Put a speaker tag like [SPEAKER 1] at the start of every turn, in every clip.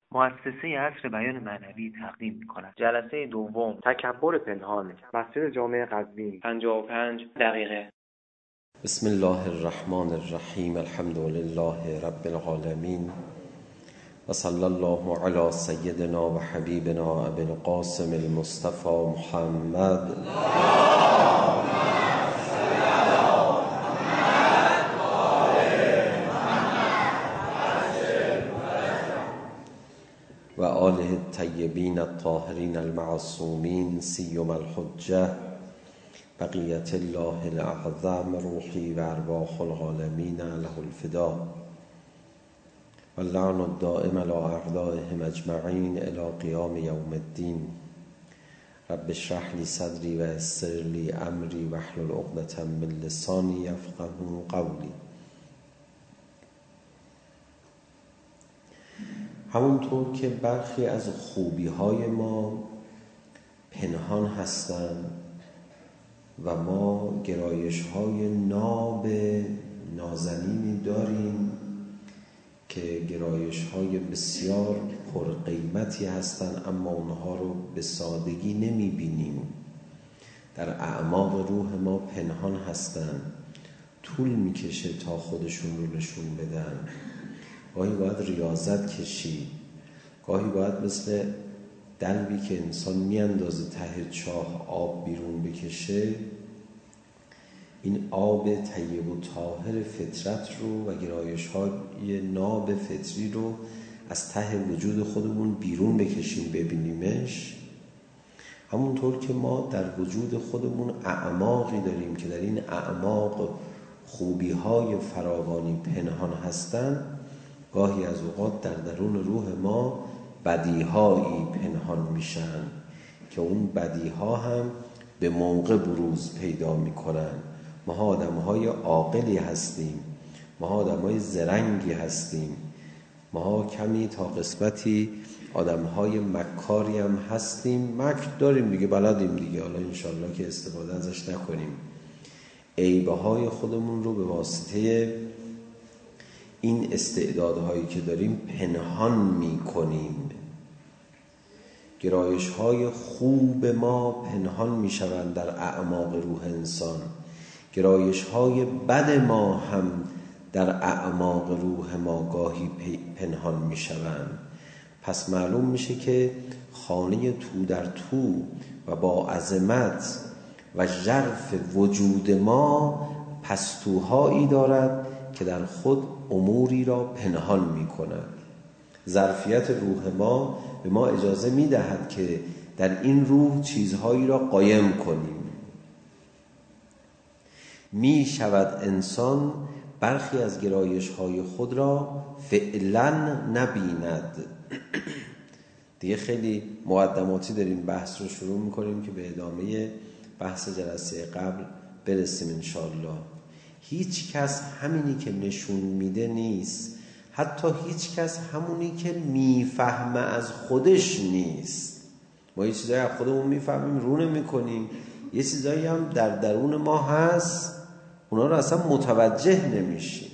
[SPEAKER 1] مؤسسه عصر بیان معنوی تقدیم می‌کند. جلسه دوم،
[SPEAKER 2] تکبر پنهان، مسجد جامع قزوین،
[SPEAKER 1] 55 دقیقه.
[SPEAKER 3] بسم الله الرحمن الرحیم. الحمد لله رب العالمین و صلی الله علی سیدنا و حبیبنا ابی القاسم المصطفى محمد و آله الطیبین الطاهرین المعصومین سیما الحجة بقیت الله الاعظم روحی و ارواح العالمین له الفداء و اللعن الدائم علی اعدائهم اجمعین الی قیام یوم الدین. رب اشرح لی صدری و یسر لی امری واحلل عقدة من لسانی یفقهوا قولی. همونطور که برخی از خوبی‌های ما پنهان هستند و ما گرایش‌های ناب نازنینی داریم که گرایش‌های بسیار پرقیمتی هستند، اما اونها رو به سادگی نمی‌بینیم. در اعماق روح ما پنهان هستند، طول می‌کشه تا خودشون رو نشون بدن. گاهی باید ریاضت کشید، گاهی باید مثل دلوی که انسان میاندازه ته چاه آب بیرون بکشه، این آب طیب و طاهر فطرت رو و گرایش‌های ناب فطری رو از ته وجود خودمون بیرون بکشیم ببینیمش. همونطور که ما در وجود خودمون اعماقی داریم که در این اعماق خوبی‌های فراوانی پنهان هستن، گاهی از اوقات در درون روح ما بدیهایی پنهان میشن که اون بدیها هم به موقع بروز پیدا میکنن. ما آدم‌های عاقلی هستیم، ما آدم‌های زرنگی هستیم، ما کمی تا قسمتی آدم‌های مکاری هم هستیم. مکر داریم دیگه، بلدیم دیگه، حالا انشالله که استفاده ازش نکنیم. عیب‌های خودمون رو به واسطه این استعدادهایی که داریم پنهان می‌کنیم. گرایش‌های خوب ما پنهان می‌شوند در اعماق روح انسان، گرایش‌های بد ما هم در اعماق روح ما گاهی پنهان می‌شوند. پس معلوم میشه که خانه تو در تو و با عظمت و ژرف وجود ما پستوهایی دارد که در خود اموری را پنهان می کند. ظرفیت روح ما به ما اجازه می دهد که در این روح چیزهایی را قایم کنیم. می شود انسان برخی از گرایش های خود را فعلا نبیند. دیگه خیلی مقدماتی داریم بحث رو شروع می کنیم که به ادامه بحث جلسه قبل برسیم انشاءالله. هیچ کس همینی که نشون میده نیست، حتی هیچ کس همونی که میفهمه از خودش نیست. ما یه چیزایی از خودمون میفهمیم رو نمی‌کنیم، یه چیزایی هم در درون ما هست اونا رو اصلا متوجه نمیشیم.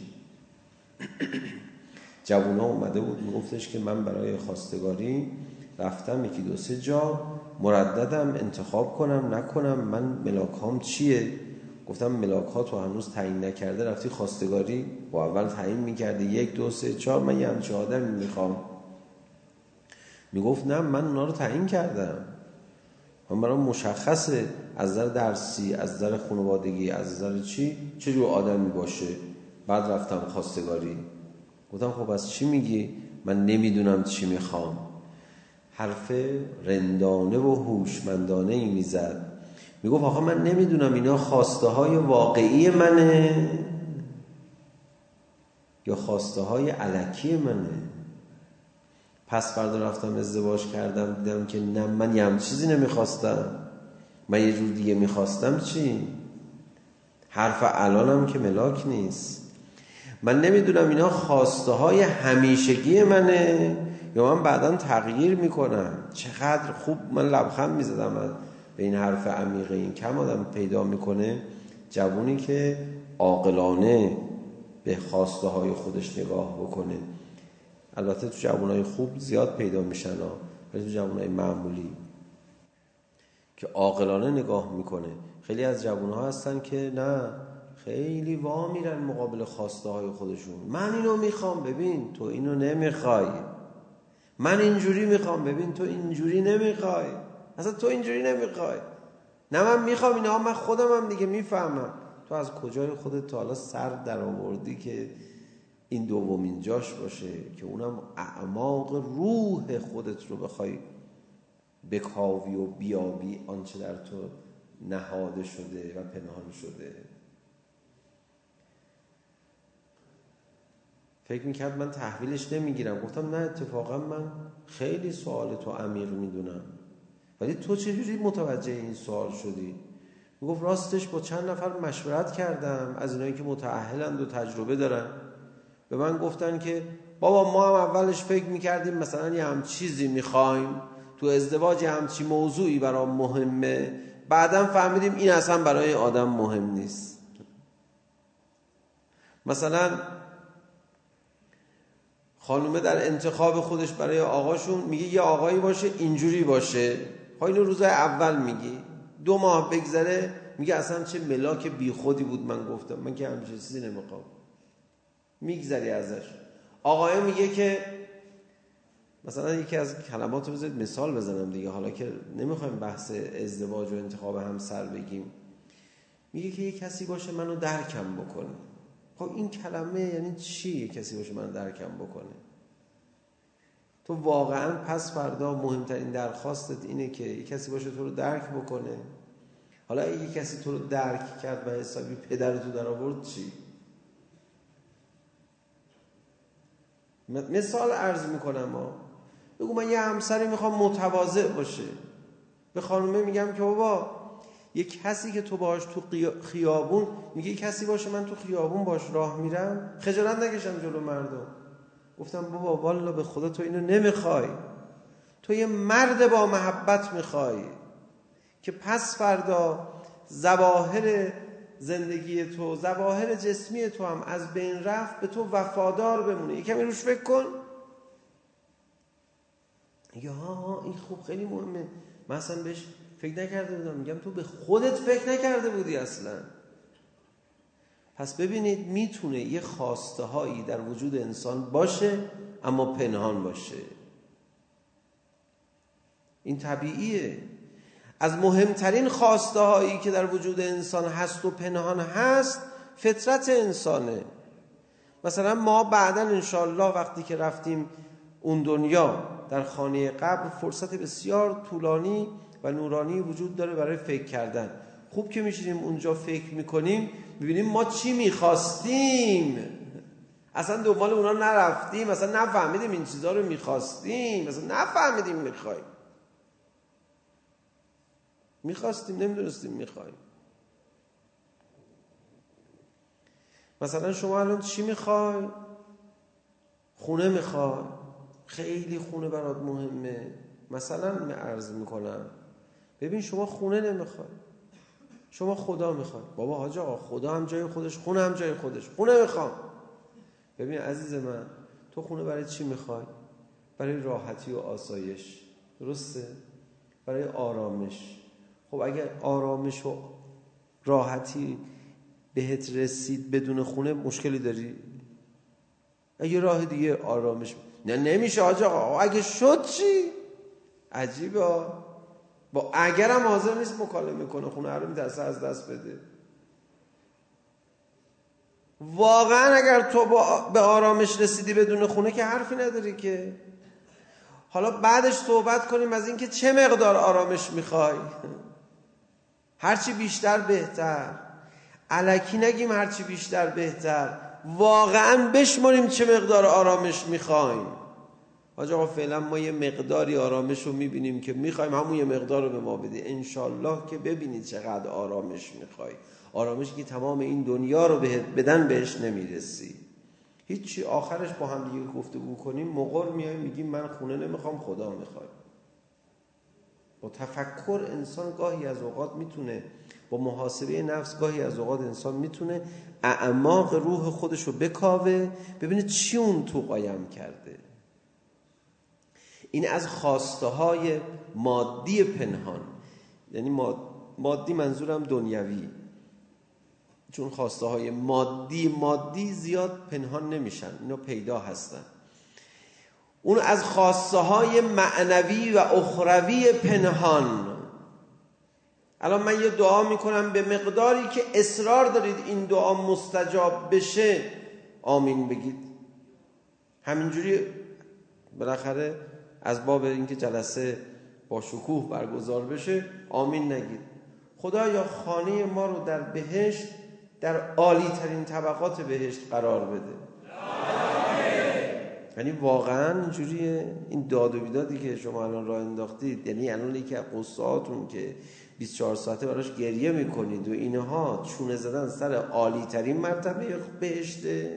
[SPEAKER 3] جوونا اومده بود میگفتش که من برای خواستگاری رفتم یکی دو سه جا، مرددم انتخاب کنم نکنم، من ملاکام چیه؟ گفتم ملاکات رو هنوز تعیین نکرده، رفتی خواستگاری و اول تعیین میکردی 1 2 3 4 من یه همچه آدمی میخوام. میگفت نه من اونا رو تعیین کردم، من برام مشخصه از نظر درسی، از نظر خانوادگی، از نظر چه جور آدمی باشه. بعد رفتم خواستگاری. گفتم خب از چی میگی؟ من نمیدونم چی میخوام. حرف رندانه و هوشمندانه ای میزد. میگفت آخه من نمیدونم اینا خواسته های واقعی منه یا خواسته های الکی منه. پس فردا رفتم ازدواج کردم، دیدم که نه من یه هم چیزی نمیخواستم، من یه جور دیگه میخواستم. چی؟ حرف الانم که ملاک نیست. من نمیدونم اینا خواسته های همیشگی منه یا من بعداً تغییر میکنم. چقدر خوب من لبخند میزدم به این حرف عمیقه. این کم آدم پیدا میکنه جوونی که عاقلانه به خواسته های خودش نگاه بکنه. البته تو جوانای خوب زیاد پیدا میشن ها، ولی تو جوانای معمولی که عاقلانه نگاه میکنه، خیلی از جوانها هستن که نه، خیلی وا میرن مقابل خواسته های خودشون. من اینو میخوام، ببین تو اینو نمیخوای. من اینجوری میخوام، ببین تو اینجوری نمیخوای. اصلا تو اینجوری نمیخوای. نه من میخوام اینا، من خودم هم دیگه میفهمم. تو از کجای خودت تا حالا سر در آوردی که این دومین جاش باشه که اونم اعماق روح خودت رو بخوای بکاوی و بیابی آنچه در تو نهاده شده و پنهان شده. فکر میکرد من تحویلش نمیگیرم. گفتم نه، اتفاقا من خیلی سوال تو عمیق میدونم، ولی تو چجوری متوجه این سوال شدی؟ میگفت راستش با چند نفر مشورت کردم از اینایی که متأهلند و تجربه دارن. به من گفتن که بابا ما هم اولش فکر میکردیم مثلا یه هم چیزی میخوایم تو ازدواج، یه همچی موضوعی برام مهمه، بعدم فهمیدیم این اصلا برای آدم مهم نیست. مثلا خانومه در انتخاب خودش برای آقاشون میگه یه آقایی باشه اینجوری باشه، اینو روزای اول میگی، 2 ماه بگذره میگه اصلا چه ملاک بی خودی بود من گفتم، من که همچین چیزی نمیخوام، میگذری ازش. آقای میگه که مثلا یکی از کلمات رو بذارید مثال بزنم دیگه، حالا که نمیخوایم بحث ازدواج و انتخاب همسر بگیم. میگه که یه کسی باشه منو درکم بکنه. خب این کلمه یعنی چی؟ یه کسی باشه منو درکم بکنه. تو واقعا پس فردا مهمترین درخواستت اینه که یه کسی باشه تو رو درک بکنه؟ حالا اگه یه کسی تو رو درک کرد و حسابی پدرتو در آورد چی؟ مثال عرض میکنم بگو من یه همسری میخوام متواضع باشه، به خانومه میگم که بابا یه کسی که تو باهاش تو خیابون، میگه یه کسی باشه من تو خیابون باش راه میرم خجالت نکشم جلو مردم. گفتم بابا والا به خدا تو اینو نمیخوای، تو یه مرد با محبت میخوای که پس فردا ظواهر زندگی تو، ظواهر جسمی تو هم از بین رفت، به تو وفادار بمونه. یکمی روش فکر کن. یا این خوب خیلی مهمه، من اصلا بهش فکر نکرده بودم. میگم تو به خودت فکر نکرده بودی اصلا. پس ببینید میتونه یه خواسته هایی در وجود انسان باشه اما پنهان باشه. این طبیعیه. از مهمترین خواسته هایی که در وجود انسان هست و پنهان هست فطرت انسانه. مثلا ما بعداً انشالله وقتی که رفتیم اون دنیا، در خانه قبر فرصت بسیار طولانی و نورانی وجود داره برای فکر کردن. خوب که میشینیم اونجا فکر میکنیم، ببینیم ما چی میخواستیم، اصلا دنبال اونا نرفتیم، اصلا نفهمیدیم این چیزا رو میخواستیم، اصلا نفهمیدیم میخواستیم نمیدونستیم میخوایم. مثلا شما الان چی میخوای؟ خونه میخوای، خیلی خونه برات مهمه. مثلا عرض میکنم ببین شما خونه نمیخوای، شما خدا میخوای. بابا حاج آقا خدا هم جای خودش، خونه هم جای خودش، خونه میخوام. ببین عزیز من، تو خونه برای چی میخوای؟ برای راحتی و آسایش، درسته؟ برای آرامش. خب اگر آرامش و راحتی بهت رسید بدون خونه، مشکلی داری؟ اگه راه دیگه آرامش نمیشه حاج آقا، اگه شد چی؟ عجیبه. با اگرم حاضر نیست مکالمه کنه، خونه رو میترسه از دست بده. واقعا اگر تو به آرامش رسیدی بدون خونه که حرفی نداری که. حالا بعدش صحبت کنیم از این که چه مقدار آرامش میخوای. هرچی بیشتر بهتر. الکی نگیم هرچی بیشتر بهتر، واقعا بشماریم چه مقدار آرامش میخوایم. حاج آقا فعلا ما یه مقداری آرامش رو میبینیم که میخوایم، همون یه مقدار رو به ما بده. انشالله که ببینید چقدر آرامش میخوای، آرامشی که تمام این دنیا رو بدن بهش نمیرسی. هیچی، آخرش با هم دیگه گفتگو کنیم مقر میایم میگیم من خونه نمیخوام، خدا میخوای. با تفکر انسان گاهی از اوقات میتونه، با محاسبه نفس گاهی از اوقات انسان میتونه اعماق روح خودشو بکاوه، ببینه چی اون تو قایم کرده. این از خواسته های مادی پنهان، یعنی مادی منظورم دنیوی، چون خواسته های مادی زیاد پنهان نمیشن، اینا پیدا هستن. اون از خواسته های معنوی و اخروی پنهان. الان من یه دعا میکنم، به مقداری که اصرار دارید این دعا مستجاب بشه آمین بگید. همینجوری بالاخره از باب اینکه جلسه با شکوه برگزار بشه آمین نگید. خدایا خانه ما رو در بهشت، در عالی ترین طبقات بهشت قرار بده. یعنی واقعا اینجوریه. این داد و بیدادی که شما الان راه انداختید، یعنی الان یکی از قصهاتون که 24 ساعته براش گریه میکنید و اینها چونه زدن سر عالی ترین مرتبه بهشته.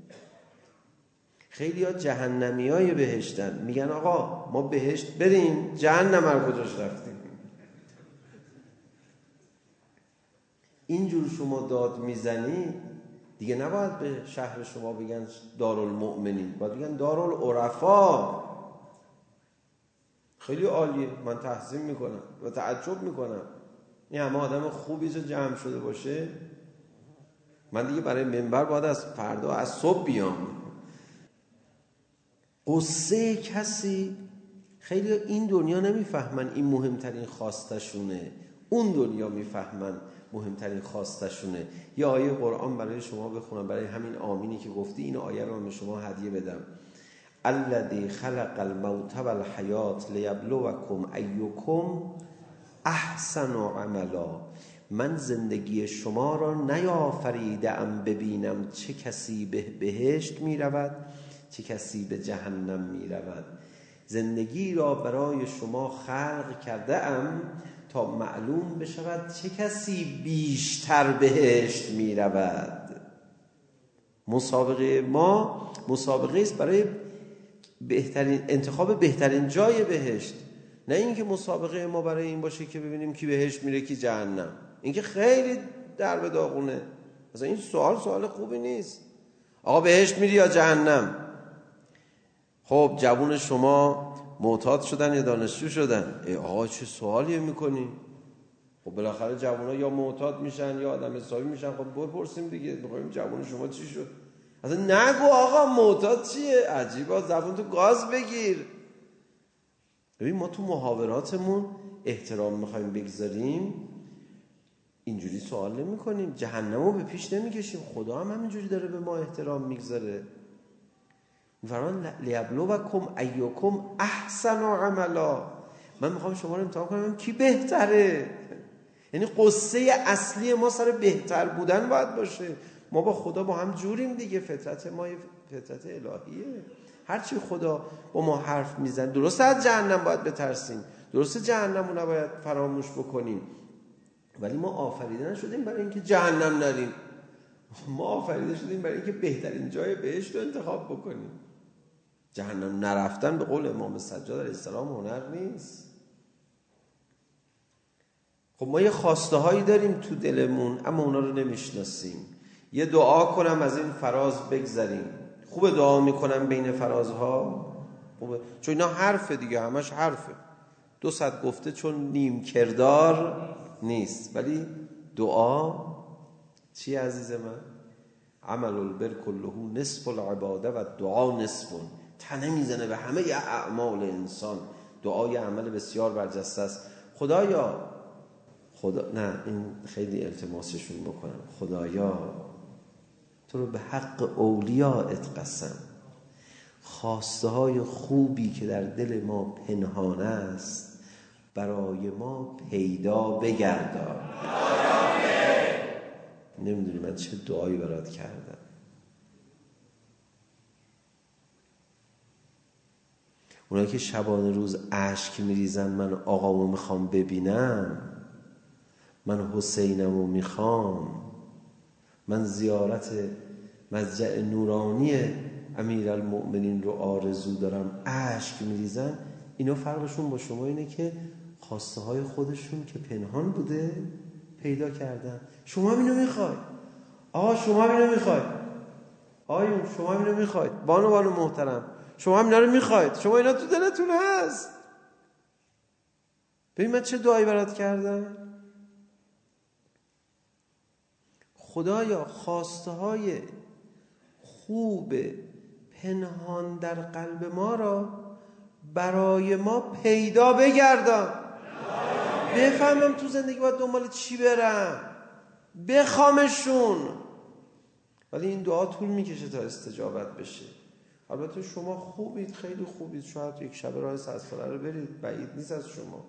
[SPEAKER 3] خیلی ها جهنمی های بهشتن، میگن آقا ما بهشت بریم، جهنم هر کجاش رفتیم. اینجور شما داد میزنید دیگه نباید به شهر شما بگن دارالمؤمنین، باید بگن دارالعرفا. خیلی عالیه، من تحسین میکنم و تعجب میکنم این همه آدم خوبی جو جمع شده باشه. من دیگه برای منبر باید از فردا از صبح بیام. قصه کسی، خیلی این دنیا نمیفهمن این مهمترین خواستشونه، اون دنیا میفهمن مهمترین خواستشونه. یه آیه قرآن برای شما بخونم، برای همین آمینی که گفتی. این آیه رو به شما هدیه بدم. الذی خلق الموت والحیات لیبلوکم ایکم احسن عملا. من زندگی شما را نیافریدم ببینم چه کسی به بهشت می رود چه کسی به جهنم می رود. زندگی را برای شما خلق کرده ام تا معلوم بشود چه کسی بیشتر بهشت می رود. مسابقه ما مسابقه است برای بهترین انتخاب بهترین جای بهشت، نه اینکه مسابقه ما برای این باشه که ببینیم کی بهشت میره کی جهنم. این که خیلی در به داغونه. مثلا این سوال خوبی نیست. آقا بهشت میری یا جهنم؟ خب جوون شما معتاد شدن یا دانشجو شدن؟ ای آقا چه سوالیه میکنی؟ خب بالاخره جوونا یا معتاد میشن یا آدم حسابی میشن. خب بپرسیم دیگه، میخوایم جوون شما چی شد؟ اصلا نگو آقا معتاد چیه، عجیبا زبون تو گاز بگیر. ببین ما تو محاوراتمون احترام میخوایم بگذاریم، اینجوری سوال نمی کنیم، جهنمو به پیش نمیکشیم. خدا هم همینجوری داره به ما احترام میگذاره. فرمان لیبلوکم ایکم احسن عملا. من میخوام شما رو امتحان کنم کی بهتره. یعنی قصه اصلی ما سر بهتر بودن باید باشه. ما با خدا با هم جوریم دیگه، فطرت ما فطرت الهیه. هرچی خدا با ما حرف میزن، درسته از جهنم باید بترسیم، درسته جهنم رو نباید فراموش بکنیم، ولی ما آفریده نشدیم برای اینکه جهنم نریم. ما آفریده شدیم برای اینکه بهترین جای بهشت رو انتخاب بکنیم. جهنم نرفتن به قول امام سجاد علیه السلام هنر نیست. خب ما یه خواسته هایی داریم تو دلمون اما اونا رو نمیشناسیم. یه دعا کنم از این فراز بگذریم. خوبه دعا میکنم بین فرازها؟ خوبه، چون اینا حرفه دیگه، همش حرفه. 200 گفته چون نیم کردار نیست. ولی دعا چی عزیز من؟ عمل البر کله نصف العباده و دعا نصف. تنه میزنه به همه اعمال انسان. دعای عمل بسیار برجسته است. خدایا نه این خیلی التماسشون بکنم، خدایا تو رو به حق اولیاءت قسم، خواسته های خوبی که در دل ما پنهان است برای ما پیدا بگردان. نمیدونی من چه دعایی برات کردم. اونایی که شبانه روز اشک میریزن من آقامو میخوام ببینم، من حسینمو میخوام، من زیارت مضجع نورانی امیرالمؤمنین رو آرزو دارم، اشک میریزن، اینا فرقشون با شما اینه که خواسته های خودشون که پنهان بوده پیدا کردن. شما هم اینو میخواید. آقا شما هم اینو میخواید. آقایون شما هم اینو میخواید. بانو محترم شما هم اینا رو میخواید، شما اینا تو دلتون هست. ببین من چه دعایی برات کردم. خدایا خواسته های خوب پنهان در قلب ما را برای ما پیدا بگردان. بفهمم تو زندگی باید دنبال چی برم، بخوامشون. ولی این دعا طول میکشه تا استجابت بشه. البته شما خوبید، خیلی خوبید، شاید یک شب راه 100 ساله رو برید، بعید نیست از شما.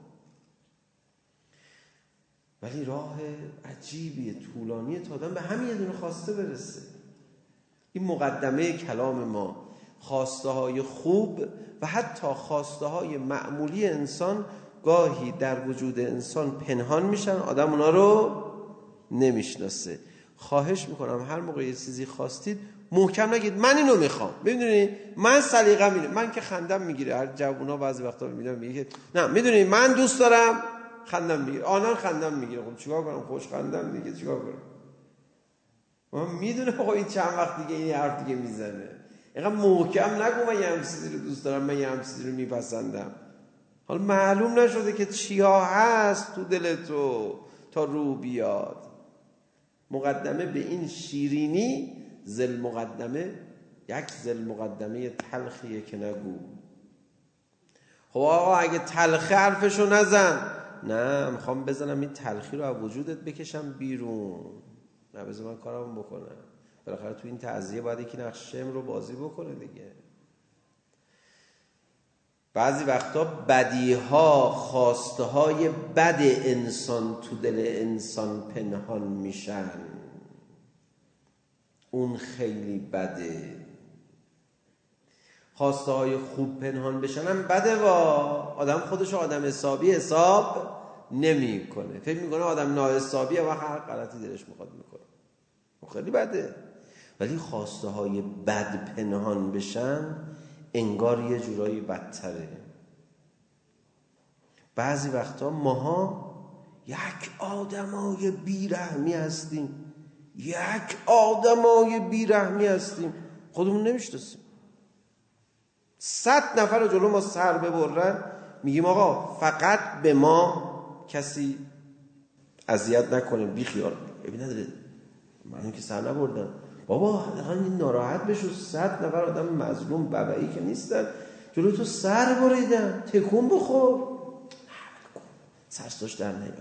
[SPEAKER 3] ولی راه عجیبیه، طولانیه تا آدم به همین یه دونه خواسته برسه. این مقدمه کلام ما، خواسته های خوب و حتی خواسته های معمولی انسان گاهی در وجود انسان پنهان میشن، آدم اونا رو نمیشناسه. خواهش میکنم هر موقع یه چیزی خواستید محکم نگید من اینو میخوام. میدونی من سلیقه‌م اینه. من که خندم میگیره، هر جوونا بعضی وقتا میبینم میگه نه میدونی من دوست دارم، خندم میگیره. آنان خندم میگیره. خب چیکار کنم؟ خوش خندم دیگه، چیکار کنم؟ من میدونم آقا این چند وقت دیگه این حرف دیگه میزنه. اینقدر محکم نگو من یه همچیزی رو دوست دارم، من یه همچیزی رو میپسندم. حالا معلوم نشده که چیا هست تو دل تو تا روح بیاد. مقدمه به این شیرینی زل مقدمه، یک زل مقدمه تلخیه که نگو. خب آقا اگه تلخی حرفشو نزن. نه میخوام بزنم این تلخی رو از وجودت بکشم بیرون. نه بذار من کارم بکنم. بالاخره تو این تعزیه باید یکی نقش شم رو بازی بکنه دیگه. بعضی وقتا بدیها، خواسته های بد انسان تو دل انسان پنهان میشن. اون خیلی بده. خواسته های خوب پنهان بشن هم بده. و آدم خودشو آدم حسابی حساب نمی کنه. فکر میکنه آدم ناحسابیه و هر غلطی دلش میخواد میکنه. خیلی بده. ولی خواسته های بد پنهان بشن انگار یه جورایی بدتره. بعضی وقتا ماها یک آدمای بیرحمی هستیم. خودمون نمیشناسیم. 100 نفر رو جلو ما سر ببرن میگیم آقا فقط به ما کسی اذیت نکنه، بی خیال. ببین نداره منو که سر نبردن بابا، این ناراحت بشو. 100 نفر آدم مظلوم ببعی که نیستن جلو تو سر بریدن، تکون بخور، سرساش در نیار.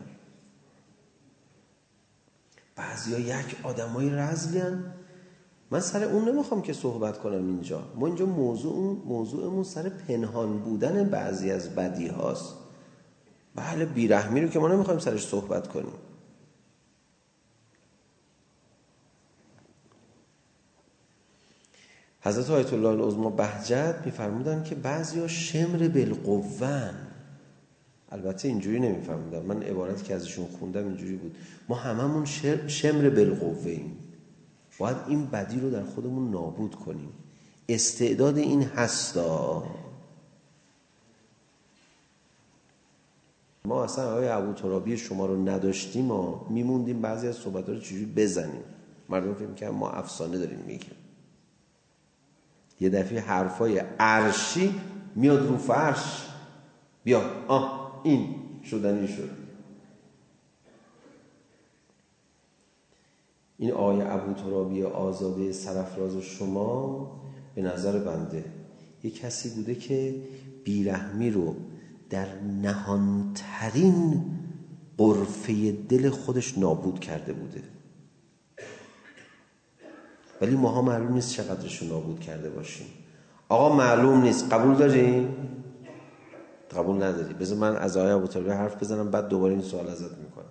[SPEAKER 3] بعضیا یک آدمای رذلین. من سر اون نمیخوام که صحبت کنم اینجا. ما اینجا موضوعمون سر پنهان بودن بعضی از بدی هاست. بله بیرحمی رو که ما نمیخوایم سرش صحبت کنیم. حضرت آیت الله العظمی بهجت میفرمودن که بعضیا شمر بالقوه. البته اینجوری نمیفرمودن، من عبارتی که ازشون خوندم اینجوری بود: ما هممون شمر بالقوه ایم. باید این بدی رو در خودمون نابود کنیم. استعداد این هستا. ما اصلا آقای ابوترابی شما رو نداشتیم، ما میموندیم بعضی از صحبت‌ها رو چجوری بزنیم. مردم فکر می‌کنن ما افسانه داریم میگیم. یه دفعه حرفای عرشی میاد رو فرش، بیا این شدنی شد. این آقای ابوترابی آزاده سرافراز شما به نظر بنده یک کسی بوده که بیرحمی رو در نهانترین غرفه دل خودش نابود کرده بوده. ولی ماها معلوم نیست چقدرش رو نابود کرده باشیم. آقا معلوم نیست. قبول داریم؟ قبول نداری؟ بذار من از آقای ابوترابی حرف بزنم بعد دوباره این سوال ازت میکنم.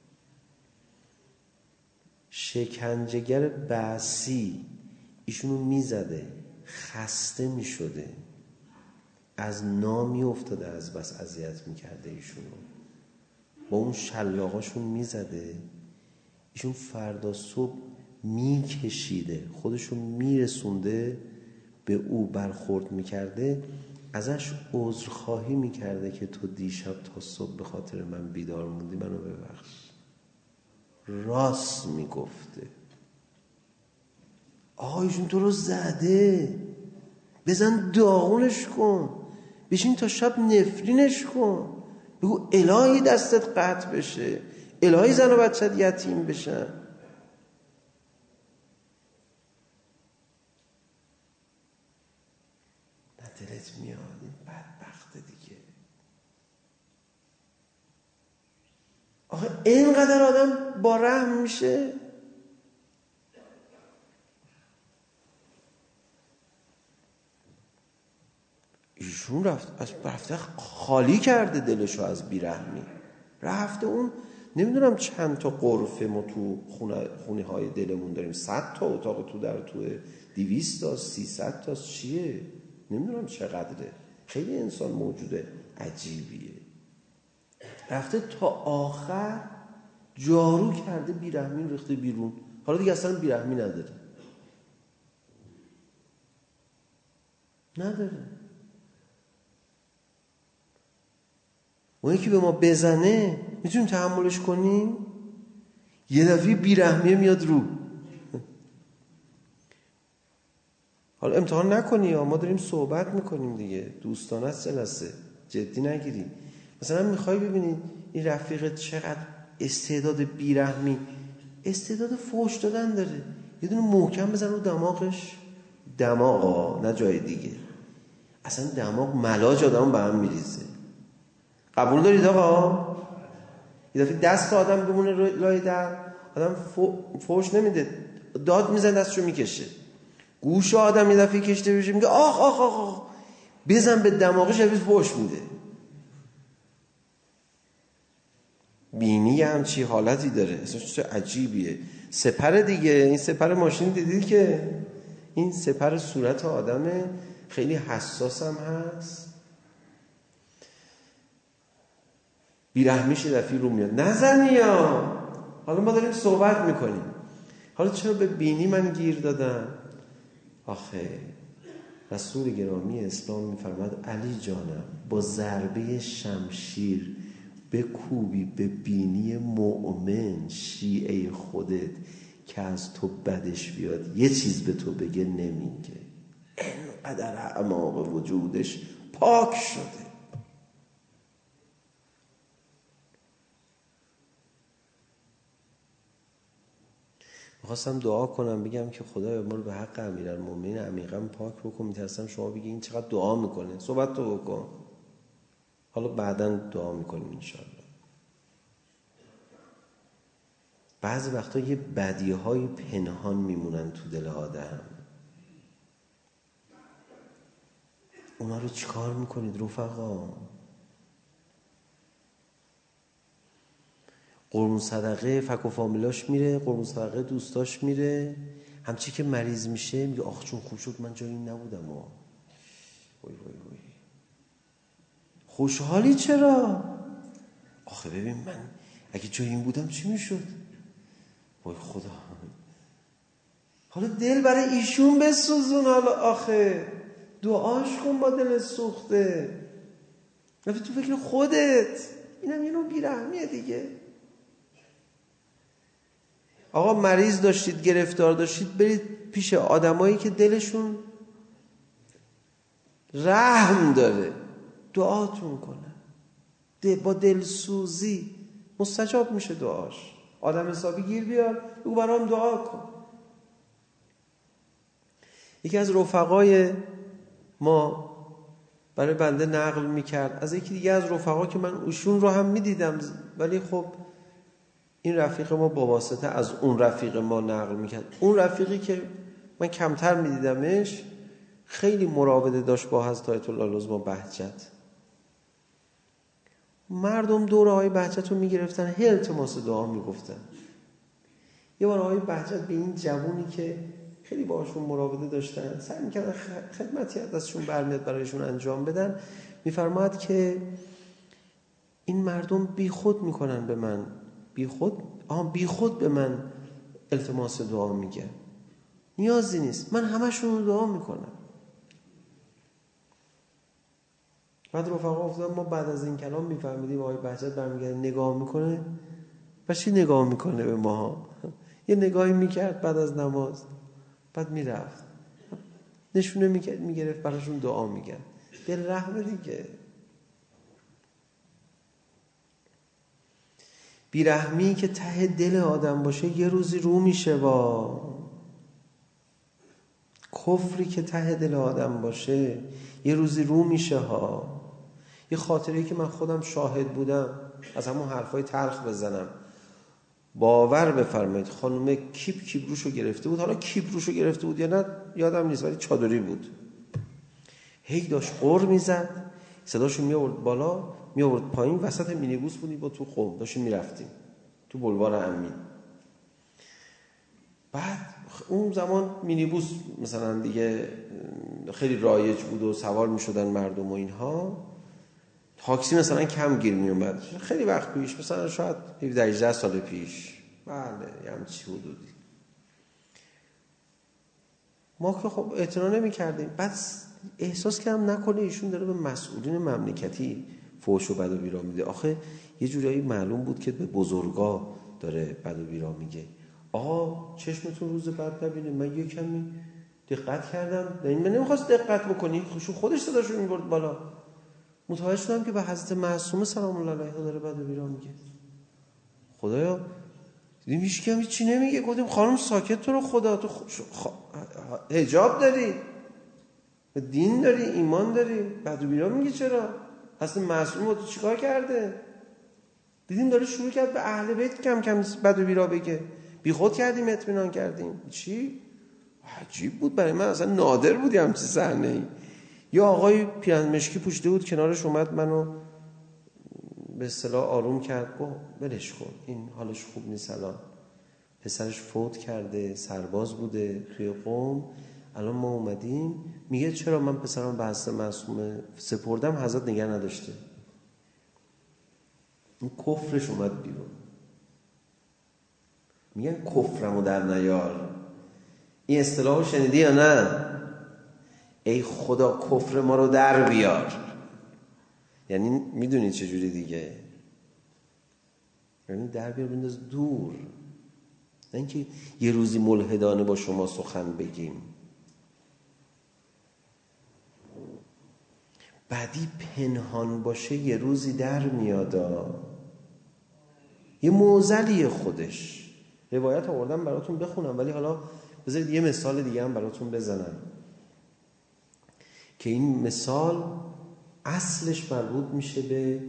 [SPEAKER 3] شکنجهگر بعثی ایشونو میزده، خسته میشده، از نامی افتاده، از بس اذیت میکرده ایشونو، با اون شلاقاشون میزده. ایشون فردا صبح میکشیده، خودشو میرسونده به او، برخورد میکرده، ازش عذرخواهی میکرده که تو دیشب تا صبح به خاطر من بیدار موندی، منو ببخش. راست میگفته. آقا ایشون تو رو زده، بزن داغونش کن، بشین تا شب نفرینش کن، بگو الهی دستت قطع بشه، الهی زن و بچت یتیم بشن. نه دلت میاد این بدبخت دیگه. آخه اینقدر آدم با رحم میشه. ایشون رفته خالی کرده دلشو از بیرحمی، رفته اون نمیدونم چند تا غرفه ما تو خونه های دلمون داریم، 100 تا اتاق تو در توه، 200 تا 300 تا چیه نمیدونم چقدره. خیلی انسان موجوده عجیبیه. رفته تا آخر جارو کرده بیرحمی ریخته بیرون، حالا دیگه اصلا بیرحمی نداره. اونی که به ما بزنه میتونیم تحملش کنیم؟ یه دفعه بیرحمیه میاد رو. حالا امتحان نکنی، ما داریم صحبت میکنیم دیگه، دوستانه است، جلسه جدی نگیری. مثلا میخوای ببینید این رفیقت چقدر استعداد بیرحمی، استعداد فحش دادن داره، یه دونه محکم بزن رو دماغش، دماغ نه جای دیگه، اصلا دماغ ملاج آدم به هم میریزه. قبول دارید آقا؟ یه دفعه دست آدم بمونه لای در، آدم فحش نمیده، داد میزن دستشو میکشه. گوش آدم یه دفعه کشته بشه میگه آخ آخ آخ آخ، بزن به دماغش یه فحش میده. بینی همچی حالتی داره، اصلا چه عجیبیه. سپر دیگه، این سپر ماشین دیدید که این سپر صورت آدمه، خیلی حساس هم هست. بیرحمیش یه دفعه رو میاد، نزنی یا حالا ما داریم صحبت میکنیم. حالا چرا به بینی من گیر دادم؟ آخه رسول گرامی اسلام میفرماد علی جانم با ضربه شمشیر بکوبی به بینی مؤمن شیعه خودت که از تو بدش بیاد یه چیز به تو بگه نمیگه. اینقدر اعماق وجودش پاک شده. میخواستم دعا کنم بگم که خدایا ما رو به حق امیرالمومنین عمیقا پاک بکن. میترسم شما بگی این چقدر دعا میکنه، صحبت تو بکن، حالا بعداً دعا میکنیم انشاءالله. بعضی وقتا یه بدیهای پنهان میمونن تو دل آدم، اونا رو چیکار میکنید رفقا؟ قربون صدقه فک و فامیلاش میره، قربون صدقه دوستاش میره، همچی که مریض میشه میگه آخ چون خوب شد من جایی نبودم. وای وای وای خوشحالی چرا؟ آخه ببین من اگه جایی این بودم چی میشد؟ وای خدا. حالا دل برای ایشون بسوزون، حالا آخه دعاش کن با دل سوخته، نفی تو فکر خودت. اینم یه نوع بیرحمیه دیگه. آقا مریض داشتید، گرفتار داشتید، برید پیش آدمایی که دلشون رحم داره، دعاتون کنه، با دلسوزی مستجاب میشه دعاش. آدم حسابی گیر بیار بگو برام دعا کن. یکی از رفقای ما برای بنده نقل میکرد از یکی دیگه از رفقا که من اوشون رو هم میدیدم، ولی خب این رفیق ما با واسطه از اون رفیق ما نقل میکرد. اون رفیقی که من کمتر میدیدمش خیلی مراوده داشت با حضرت آیت الله العظمی بهجت. مردم دور آقای بهجت رو میگرفتن، هی التماس دعا میگفتن. یه بار آقای بهجت به این جوونی که خیلی باهاشون مراوده داشتن سعی میکردن خدمتی ازشون برمیاد برایشون انجام بدن، میفرماد که این مردم بی خود میکنن به من، بی خود به من التماس دعا میگه، نیازی نیست، من همشون دعا میکنم. بعد رفقا افتادن، ما بعد از این کلام میفهمیدیم آقای بهجت برمیگرده نگاه میکنه. بس چی نگاه میکنه به ما؟ یه نگاهی میکرد بعد از نماز، بعد میرفت. نشونه میگرفت، براشون دعا میگن. دل رحمه دیگه. بیرحمی که ته دل آدم باشه یه روزی رو میشه. با کفری که ته دل آدم باشه یه روزی رو میشه ها. یه خاطره‌ای که من خودم شاهد بودم، از همون حرفای تلخ بزنم، باور بفرمایید خانم کیپ روشو گرفته بود. حالا کیپ روشو گرفته بود یا نه یادم نیست، ولی چادری بود. هی داشت قر میزد، صداشو می آورد بالا می آورد پایین. وسط مینیبوس بودی با تو قم داشتیم میرفتیم تو بلوار امین. بعد اون زمان مینیبوس مثلا دیگه خیلی رایج بود و سوار میشدن مردم و اینها. تاکسی مثلا کم گیر می اومد. خیلی وقت پیش، مثلا شاید 17-18 سال پیش. بله همچی حدودی. ما که خب اعتنا نمی کردیم. بعد احساس کردم نکنه ایشون داره به مسئولین مملکتی فحش و بد و بیرا میده. آخه یه جورایی معلوم بود که به بزرگا داره بد و بیرا میگه. آقا چشمتون روز بعد نبینه. من یه کمی دقت کردم، من نمیخواست دقت بکنی، خودش صداشو میبرد بالا. متوجه شدم که به حضرت معصومه سلام الله علیها داره بد و بیرا میگه. خدایا دیدیم هیچ کمی چی نمیگه. گفتیم خانم ساکت، تو رو خدا، تو حجاب داری، دین داری، ایمان داری، بد و بیرا میگی چرا؟ حضرت معصومه تو چیکار کرده؟ دیدیم داره شروع کرد به اهل بیت کم کم بد و بیرا بگه. بی خود کردیم، اطمینان کردیم. چی؟ عجیب بود برای من، اصلا نادر بود همین صحنه‌ای. یا آقای پیرهن مشکی پوشیده بود کنارش، اومد منو به اصطلاح آروم کرد، گفت ولش کن، این حالش خوب نیست، الان پسرش فوت کرده، سرباز بوده توی قم، الان ما اومدیم. میگه چرا من پسرم به حضرت معصومه سپردم، حضرت نگه نداشته. این کفرش اومد بیرون. میگن کفرمو در نیار. این اصطلاحو شنیدی یا نه؟ ای خدا کفر ما رو در بیار. یعنی میدونی چجوری دیگه؟ یعنی در بیار، بنداز دور. نه اینکه یه روزی ملحدانه با شما سخن بگیم. بعدی پنهان باشه یه روزی در میادا. یه معضلیه خودش. روایت آوردم براتون بخونم، ولی حالا بذارید یه مثال دیگه هم براتون بزنم که این مثال اصلش مربوط میشه به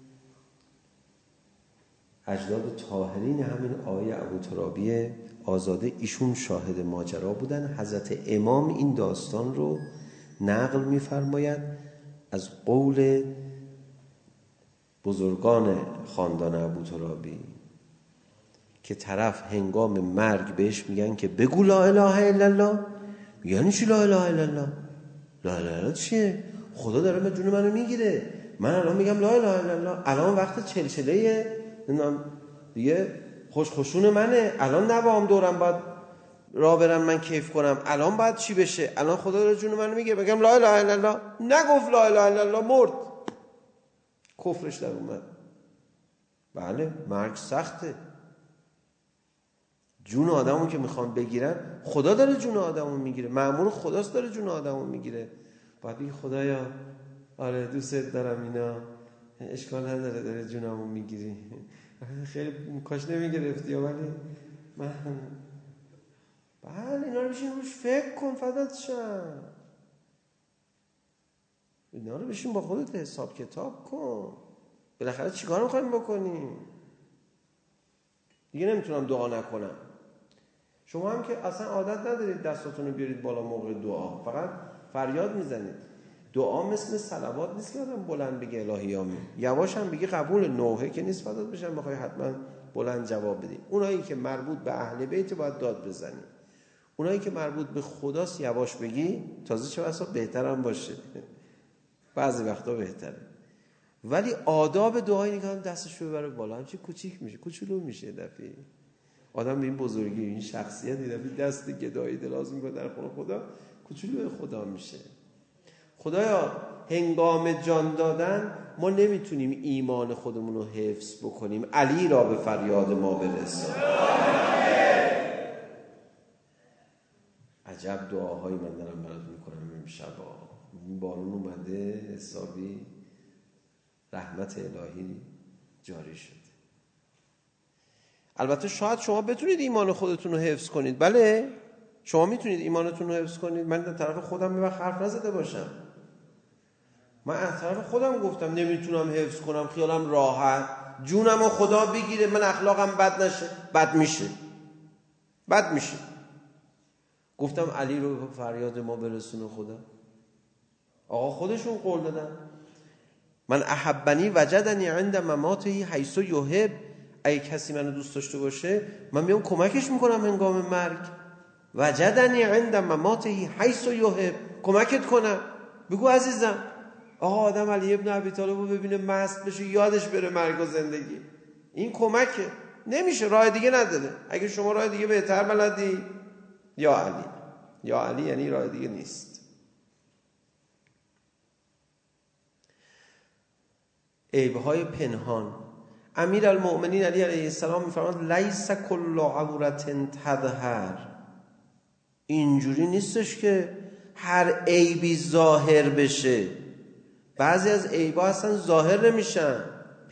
[SPEAKER 3] اجداد طاهرین همین آقای ابوترابی آزاده. ایشون شاهد ماجرا بودن. حضرت امام این داستان رو نقل میفرماید از قول بزرگان خاندان ابوترابی که طرف هنگام مرگ بهش میگن که بگو لا اله الا الله. یعنی چی لا اله الا الله؟ لا اله الا الله چیه؟ خدا داره به جون منو میگیره. من الان میگم لا اله الا الله، الان وقت چلچله دیگه خوشخوشون منه، الان نوام دورم باید راه برم من کیف کنم، الان باید چی بشه؟ الان خدا داره جون منو میگه بگم لا اله الا الله. نگفت لا اله الا الله، مرد، کفرش در اومد. بله مرگ سخته. جون آدمو که میخوان بگیرن، خدا داره جون آدمو میگیره، مأمور خداست داره جون آدمو میگیره. باید بگی خدایا آره دوست دارم، اینا اشکال نداره داره جونمو میگیری. خیلی کاش نمیگرفتی، ولی من بله اینا رو بشین روش فکر کن، فدات شم. اینا رو بشین با خودت حساب کتاب کن. بالاخره چیکار میخوایم بکنیم؟ دیگه نمیتونم دعا نکنم. شما هم که اصلا عادت ندارید دستاتون رو بیارید بالا موقع دعا، فقط فریاد میزنید. دعا مثل صلوات نیست که آدم بلند بگه الهی آمین. یواش هم بگی قبول، نوحه که نیست فدات بشم بخوای حتما بلند جواب بدی. اونایی که مربوط به اهل بیت باید داد بزنی. اونایی که مربوط به خداست یواش بگی، تازه چه بسا بهتر هم باشه. بعضی وقتا بهتره. ولی آداب دعای نگاه دستشو ببره بالا، همچه کوچیک میشه، کوچولو میشه. دفعه آدم به این بزرگی، این شخصیت دفعه دست گدایی دراز میکنه در خونه خدا، کوچولو خدا میشه. خدایا هنگام جان دادن ما نمیتونیم ایمان خودمون رو حفظ بکنیم، علی را به فریاد ما برسان. عجب دعاهایی من دارم برات میکنم امشبا این بارون اومده حسابی رحمت الهی جاری شده. البته شاید شما بتونید ایمان خودتون رو حفظ کنید. بله شما میتونید ایمانتون رو حفظ کنید. من در طرف خودم یه وقت حرف نزده باشم. من از طرف خودم گفتم نمیتونم حفظ کنم، خیالم راحت، جونم و خدا بگیره من اخلاقم بد نشه. بد میشه. گفتم علی رو فریاد ما برسونه خدا. آقا خودشون قول دادن من احبنی وجدنی عند مماته حیث یحب. اگه کسی منو دوست داشته باشه من میام کمکش میکنم هنگام مرگ. وجدنی عند مماته حیث یحب، کمکت کنم. بگو عزیزم. آقا آدم علی ابن ابی طالب رو ببینه مست بشه یادش بره مرگ و زندگی، این کمکه. نمیشه، راه دیگه نداره. اگه شما راه دیگه بهتر بلدی یا علی یعنی راه دیگه نیست. عیب‌های پنهان. امیرالمؤمنین علی علیه السلام می‌فرماند لیس کل عورت تظهر. اینجوری نیستش که هر عیبی ظاهر بشه. بعضی از عیب‌ها اصلا ظاهر نمیشن،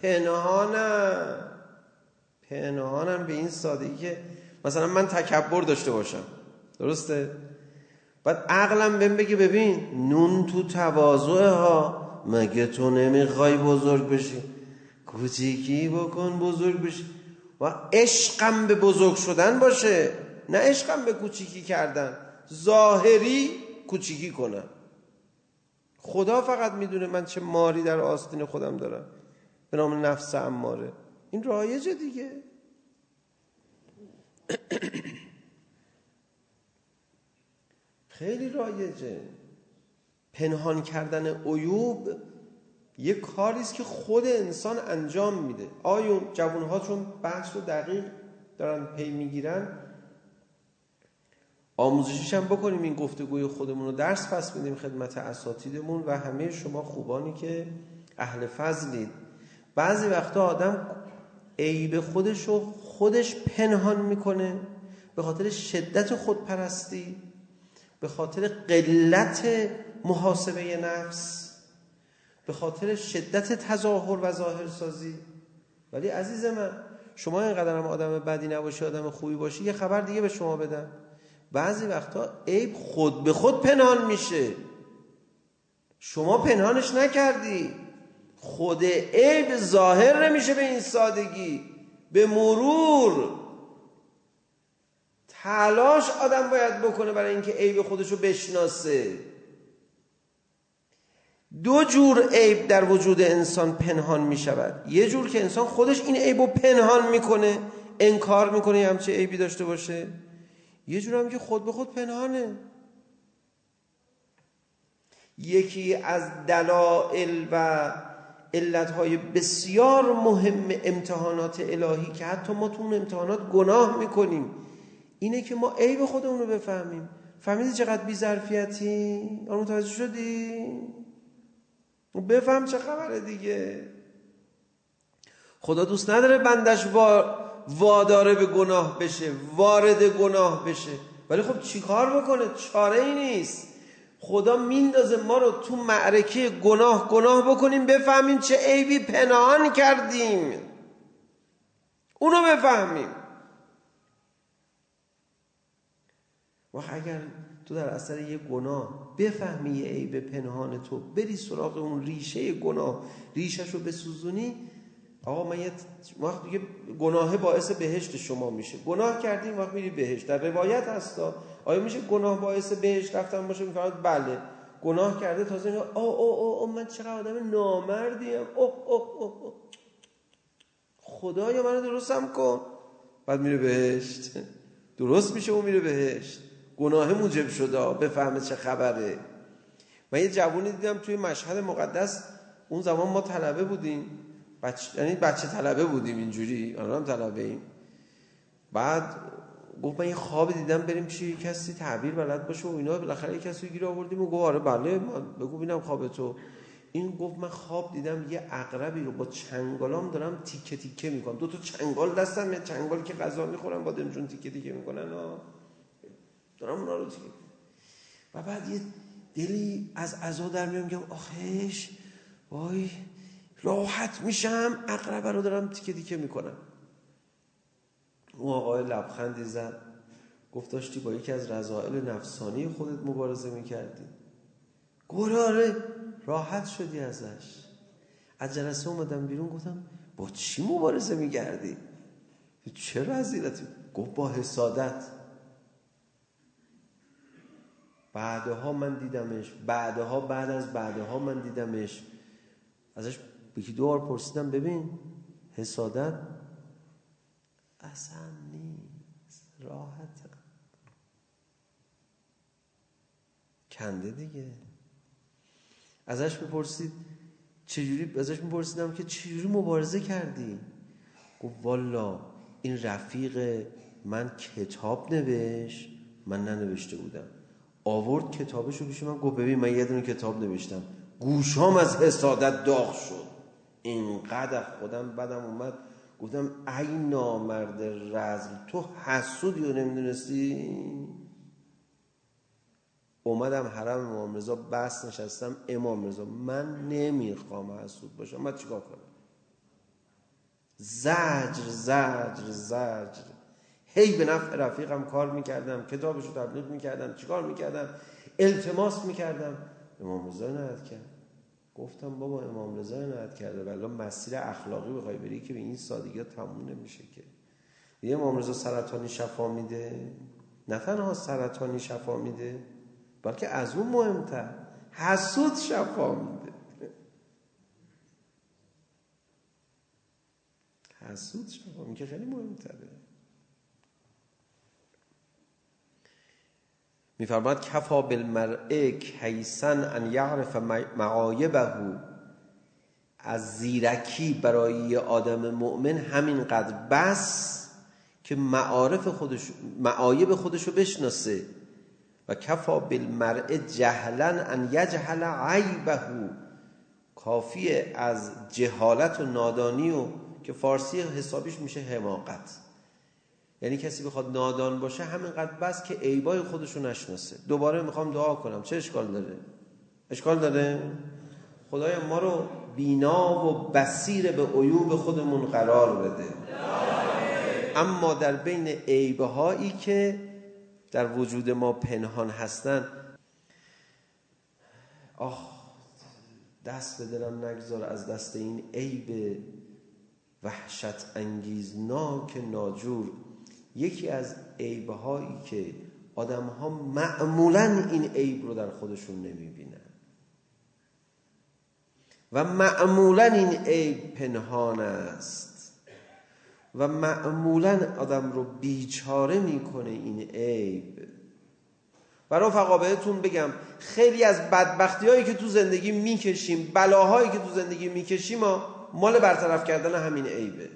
[SPEAKER 3] پنهانن به این سادگی که مثلا من تکبر داشته باشم، درسته؟ بعد عقلم بهم بگه ببین نون تو تواضعه ها، مگه تو نمیخوای بزرگ بشی؟ کوچیکی بکن بزرگ بشی. و عشقم به بزرگ شدن باشه، نه عشقم به کوچیکی کردن. ظاهری کوچیکی کنم. خدا فقط میدونه من چه ماری در آستین خودم دارم به نام نفس اماره. این رایجه دیگه. خیلی رایجه. پنهان کردن عیوب یه کاریست که خود انسان انجام میده. آیون جوانها چون بحث رو دقیق دارن پی میگیرن، آموزشیش هم بکنیم. این گفتگوی خودمون رو درس پس بدیم خدمت اساتیدمون و همه شما خوبانی که اهل فضلید. بعضی وقتا آدم عیب خودش پنهان میکنه به خاطر شدت خودپرستی، به خاطر قلت محاسبه نفس، به خاطر شدت تظاهر و ظاهرسازی. ولی عزیز من شما اینقدر هم آدم بدی نباشی، آدم خوبی باشی، یه خبر دیگه به شما بدم. بعضی وقتا عیب خود به خود پنهان میشه. شما پنهانش نکردی، خود عیب ظاهر نمیشه به این سادگی. به مرور تلاش آدم باید بکنه برای اینکه عیب خودشو بشناسه. دو جور عیب در وجود انسان پنهان می شود. یه جور که انسان خودش این عیبو پنهان میکنه، انکار میکنه یه همچه عیبی داشته باشه. یه جور هم که خود به خود پنهانه. یکی از دلائل و علتهای بسیار مهم امتحانات الهی که حتی ما تو اون امتحانات گناه میکنیم اینه که ما عیب خودمون رو بفهمیم. فهمیدی چقدر بی‌ظرفیتی؟ آن متوجه شدی؟ بفهم چه خبره دیگه. خدا دوست نداره بندش واداره به گناه بشه، وارد گناه بشه. ولی خب چی کار بکنه؟ چاره ای نیست. خدا میندازه ما رو تو معرکه گناه بکنیم، بفهمیم چه عیبی پنهان کردیم، اونو بفهمیم. و اگر تو در اثر یه گناه بفهمی یه عیب پنهان تو، بری سراغ اون ریشه گناه، ریشش رو بسوزونی، آقا من یه وقت دیگه گناه باعث بهشت شما میشه. گناه کردیم وقت میری بهشت. در روایت هستا آیا میشه گناه باعث بهشت رفتن باشه؟ میفرماد بله. گناه کرده تازه میگه او من چقدر آدم نامردیم، خدایا منو درستم کن. بعد میره بهشت. درست میشه و میره بهشت. گناه موجب شده بفهمه چه خبره. من یه جوونی دیدم توی مشهد مقدس، اون زمان ما طلبه بودیم، یعنی بچه طلبه بودیم اینجوری، الان طلبه ایم. بعد گفت من یه خواب دیدم بریم چی کسی تعبیر بلد باشه و اینا. بالاخره یه کسی گیر آوردیم و گفت آره بله بگو ببینم خواب تو. این گفت من خواب دیدم یه عقربی رو با چنگالام دارم تیکه تیکه میکنم. 2 تا چنگال دستم، یه چنگال که غذا میخورن با دمشون تیکه تیکه میکنن دارم اونا رو تیکه. و بعد یه دلی از عزا در میام، میگم آخیش وای راحت میشم، عقربه رو دارم تیکه تیکه میکنم. اون آقای لبخندی زد، گفت داشتی با یکی از رذائل نفسانی خودت مبارزه میکردی؟ گفت آره. راحت شدی ازش. از جلسه اومدم بیرون، گفتم با چی مبارزه میکردی؟ چه رذیلتی؟ گفت با حسادت. بعدها من دیدمش، بعد از بعدها من دیدمش. ازش یکی دو بار پرسیدم ببین حسادت اصلا نیست، راحتم، کنده دیگه. ازش میپرسیدم که چجوری مبارزه کردی؟ گفت والا این رفیق من کتاب نوشت، من ننوشته بودم، آورد کتابشو پیش من، گفت ببین من یه دونه کتاب نوشتم، گوشام از حسادت داغ شد، اینقدر خودم بدم اومد. گفتم ای نامرد رذل، تو حسودی رو نمیدونستی؟ اومدم حرم امام رضا بس نشستم، امام رضا من نمیخوام حسود باشم، من چیکار کنم؟ زجر. هی به نفع رفیقم کار میکردم، کتابشو تبلیغ میکردم، چیکار میکردم؟ التماس میکردم. امام رضا عنایت کرد. گفتم بابا امام رضا عنایت کرده، ولی مسیر اخلاقی بخوای بری که به این سادگی تموم نمیشه که. یه امام رضا سرطانی شفا میده، نه تنها سرطانی شفا میده، بلکه از اون مهمتر حسود شفا میده. حسود شفا میده، خیلی مهمتره. میفرماد کفا بالمرء کیسا ان یعرف معایبه. از زیرکی برای آدم مؤمن همینقدر بس که معایب خودشو بشناسه. و کفا بالمرء جهلا ان یجهل عیبه. کافیه از جهالت و نادانی، و که فارسی حسابیش میشه حماقت، یعنی کسی بخواد نادان باشه همینقدر بس که عیبای خودشو نشناسه. دوباره میخوام دعا کنم، چه اشکال داره؟ اشکال داره؟ خدایا ما رو بینا و بصیر به عیوب خودمون قرار بده. اما در بین عیبهایی که در وجود ما پنهان هستن، دست به دلم نگذار از دست این عیب وحشت انگیزناک ناجور. یکی از عیبهایی که آدم‌ها معمولاً این عیب رو در خودشون نمی‌بینن و معمولاً این عیب پنهان است و معمولاً آدم رو بیچاره میکنه این عیب. و رفقا بهتون بگم خیلی از بدبختی‌هایی که تو زندگی میکشیم، بلاهایی که تو زندگی میکشیم مال برطرف کردن همین عیبه.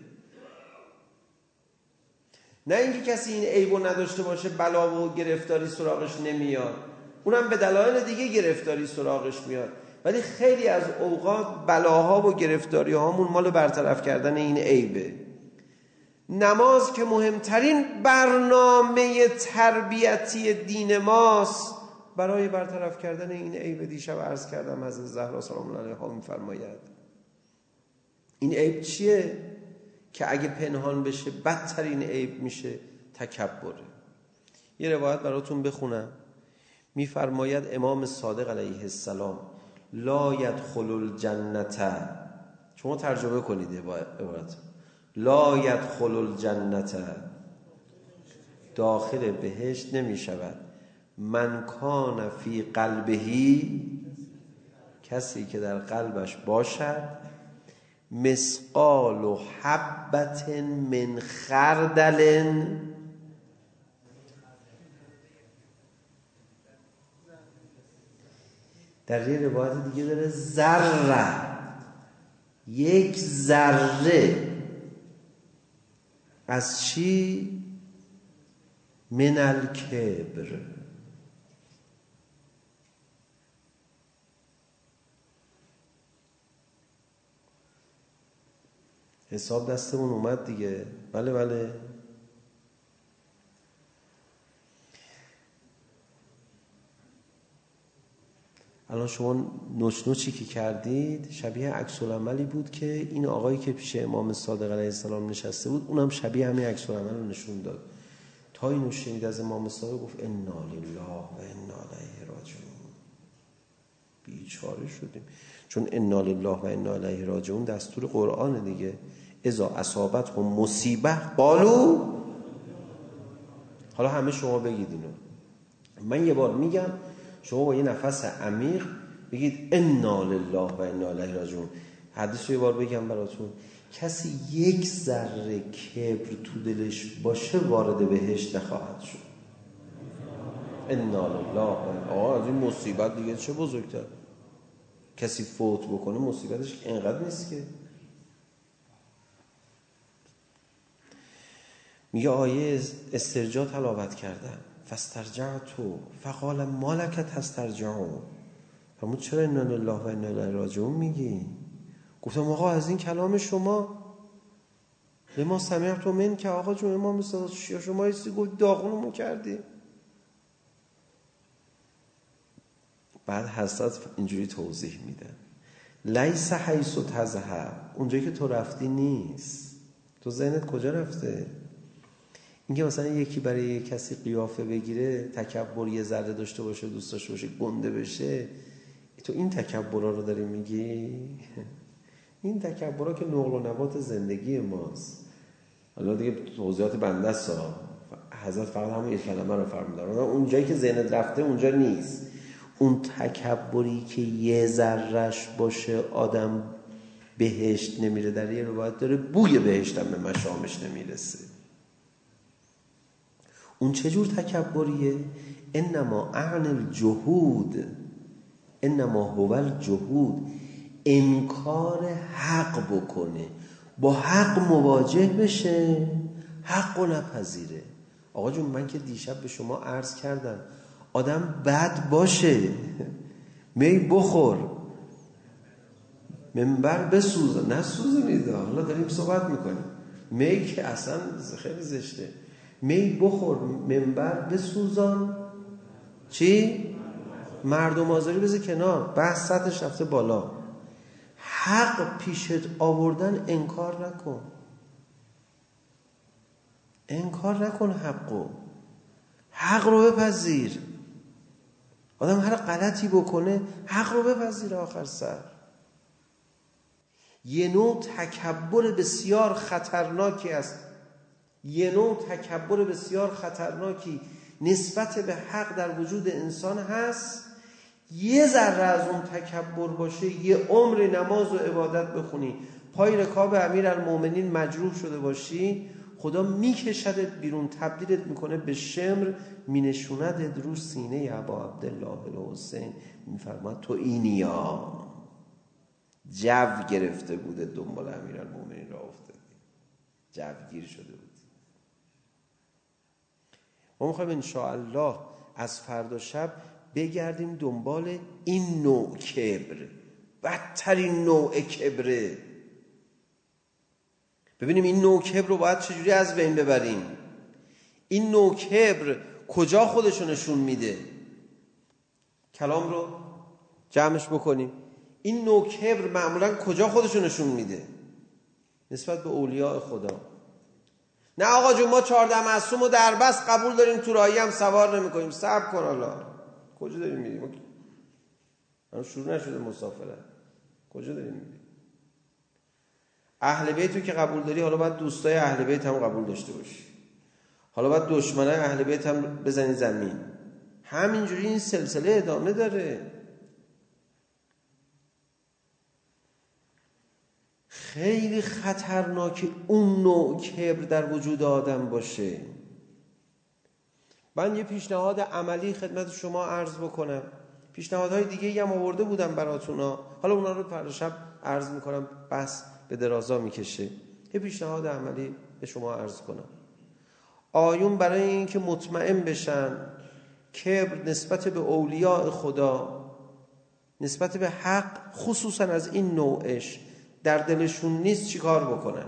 [SPEAKER 3] نه اینکه کسی این عیبو نداشته باشه بلا و گرفتاری سراغش نمیاد، اونم به دلایل دیگه گرفتاری سراغش میاد، ولی خیلی از اوقات بلاها و گرفتاری هامون مال برطرف کردن این عیبه. نماز که مهمترین برنامه تربیتی دین ماست، برای برطرف کردن این عیب. دیشب عرض کردم حضرت زهرا سلام الله علیها میفرماید این عیب چیه که اگه پنهان بشه بدترین عیب میشه؟ تکبره. یه روایت براتون بخونم. میفرماید امام صادق علیه السلام لا یدخل الجنة، شما ترجمه کنید عبارت، لا یدخل الجنة، داخل بهشت نمی شود، من کان فی قلبهی، کسی که در قلبش باشد، مثقال حبة من خردل، در یه روایت دیگه داره ذره، یک ذره از چی؟ من الکبر. حساب دستمون اومد دیگه. بله. الان شما نوچی که کردید شبیه عکس العملی بود که این آقایی که پیش امام صادق علیه السلام نشسته بود اونم شبیه همین عکس العمل رو نشون داد. تا اینو شنید از امام صادق گفت انا لله و انا الیه راجعون. بیچاره شدیم، چون انا لله و انا الیه راجعون دستور قرآن دیگه. اذا اصابتهم مصیبه قالوا. حالا همه شما بگید اینو، من یه بار میگم شما با یه نفس عمیق بگید انا لله و انا الیه راجعون. حدیث رو یه بار بگم براتون، کسی یک ذره کبر تو دلش باشه وارد بهشت نخواهد شد. انا لله. از این مصیبت دیگه چه بزرگتر؟ کسی فوت بکنه مصیبتش اینقدر نیست که. میگه آیه استرجاع تلاوت کردن، فاسترجعتو فقال ما لک تسترجعون. فرمود چرا انا لله و انا الیه راجعون میگی؟ گفتم آقا از این کلام شما لما سمعت من که آقا جون امام صادق شما ایستی گفت داغونمون کردی. بعد حضرت اینجوری توضیح میده لیس حیث تذهب، اونجایی که تو رفتی نیست. تو ذهنت کجا رفته؟ اینکه مثلا یکی برای یک کسی قیافه بگیره، تکبر یه ذره داشته باشه، دوست داشته باشه، گنده بشه، تو این تکبرها رو داری میگی؟ این تکبرها که نقل و نبات زندگی ماست. حالا دیگه توضیحات بنده است، حضرت فقط همون یک کلمه رو فرمودن. اونجایی که ذهنت رفته اونجا نیست. اون تکبری که یه ذرهش باشه آدم بهشت نمیره. در یه روایت داره بوی بهشت هم به مشامش نمیرسه. اون چجور تکبریه؟ انما اعن الجهود، انما هو الجهود، انکار حق بکنه، با حق مواجه بشه، حق رو نپذیره. آقا جون من که دیشب به شما عرض کردم آدم بد باشه می بخور، منبر بسوزه، نسوزونید. حالا داریم صحبت میکنیم، می که اصلا خیلی زشته. می بخور، منبر بسوزان، چی؟ مردم آزاری بذار کنار، بحث سطحش رفته بالا. حق پیشت آوردن انکار نکن، انکار نکن حقو، حق رو بپذیر. آدم هر غلطی بکنه حق رو بپذیر آخر سر. یه نوع تکبر بسیار خطرناکی است، یه نوع تکبر بسیار خطرناکی نسبت به حق در وجود انسان هست. یه ذره از اون تکبر باشه، یه عمر نماز و عبادت بخونی، پای رکاب امیرالمومنین مجروح شده باشی، خدا میکشدت بیرون، تبدیلت میکنه به شمر، مینشوندت رو سینه ابا عبدالله الحسین، میفرماد تو اینیا. جو گرفته بوده دنبال امیرالمومنین را افتادی، جوگیر شده بود. ما میخوایم انشاءالله از فردا شب بگردیم دنبال این نوع کبر، بدترین نوع کبره. ببینیم این نوع کبر رو باید چجوری از بین ببریم. این نوع کبر کجا خودشو نشون میده؟ کلام رو جمعش بکنیم. این نوع کبر معمولا کجا خودشو نشون میده؟ نسبت به اولیاء خدا. نه آقا جون ما 14 معصوم و در بس قبول داریم، تو راهی هم سوار نمی کنیم. صبر کن حالا، کجا داریم میریم؟ الان شروع نشده مسافرت، کجا داریم میریم؟ اهل بیتو که قبول داری، حالا باید دوستای اهل بیت هم قبول داشته باشی، حالا باید دشمنای اهل بیت هم بزنی زمین. همینجوری این سلسله ادامه داره. خیلی خطرناکه اون نوع کبر در وجود آدم باشه. من یه پیشنهاد عملی خدمت شما عرض بکنم. پیشنهادهای دیگه هم آورده بودم براتونا، حالا اونا رو فردا شب عرض میکنم، بس به درازا میکشه. یه پیشنهاد عملی به شما عرض کنم. آیون برای این که مطمئن بشن کبر نسبت به اولیاء خدا، نسبت به حق خصوصا از این نوعش در دلشون نیست، چی کار بکنن؟